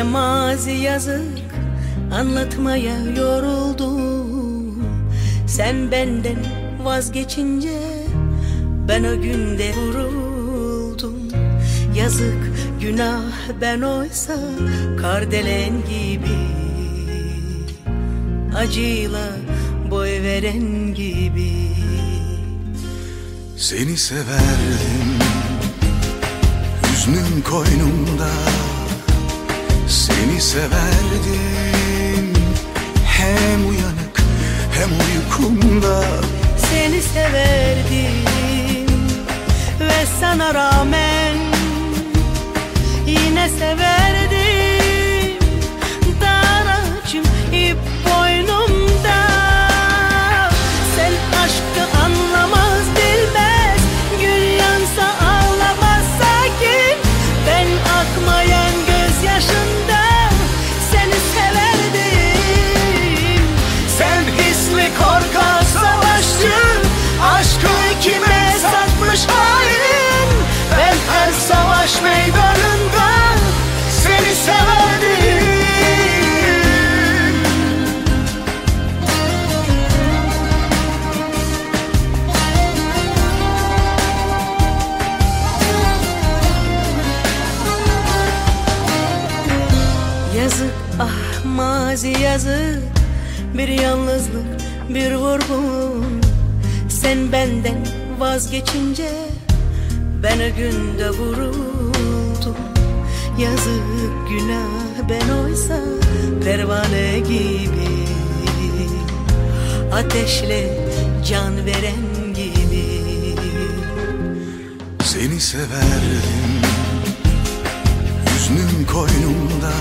Ne mazi yazık anlatmaya yoruldum. Sen benden vazgeçince ben o günde vuruldum. Yazık günah ben oysa kardelen gibi, acıyla boy veren gibi. Seni severdim hüznün koynumda, seni severdim hem uyanık hem uykumda. Seni severdim ve sana rağmen yine severdim. Daracım ip boynumda. Sen aşkı anlamaz bilmez, gün yansa ağlamaz sakin. Ben akmayan gözyaşından seni severdim. Sen hisli korkak savaşçı, aşkı kime satmış hain. Ben her savaş meydanında seni severdim. Yazık ah mazi yazık, bir yalnızlık bir vurgun. Sen benden vazgeçince ben o günde vuruldum. Yazık günah ben oysa pervane gibi, ateşle can veren gibi. Seni severdim hüznün koynumda,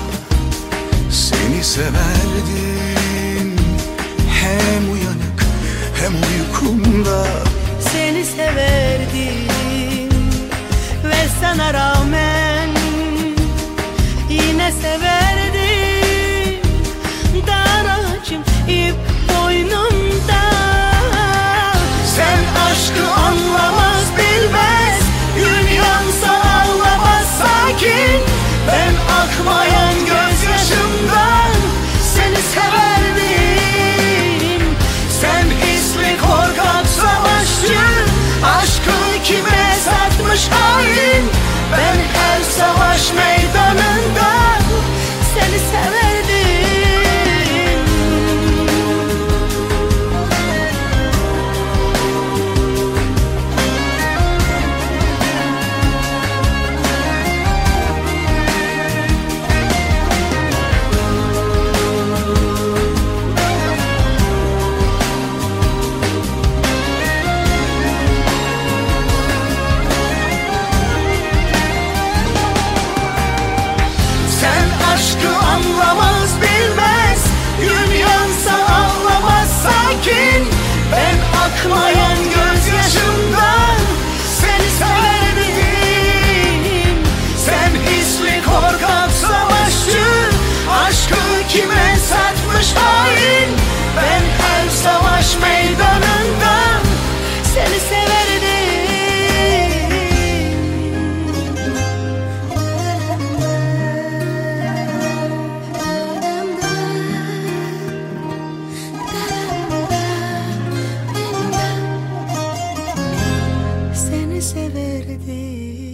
seni severdim hem uyanık hem uykumda. Seni severdim ve sana rağmen yine severdim. Daracım ip boynumda. Sen aşkı anlamaz bilmez, gün yansa ağlamaz sakin. Ben akmayan gözyaşımdan seni severdim. Sen hisli korkak savaşçı, aşkı kime satmış hain. Ben her savaş meydanında seni severdim. Aşkı anlamaz bilmez, gün yansa ağlamaz sakin. Ben akmayan gözyaşımdan seni severdim. Sen hisli korkak savaşçı, aşkı kime satmış hain. Ben her savaş meydanında seni severdim. Seni severdim.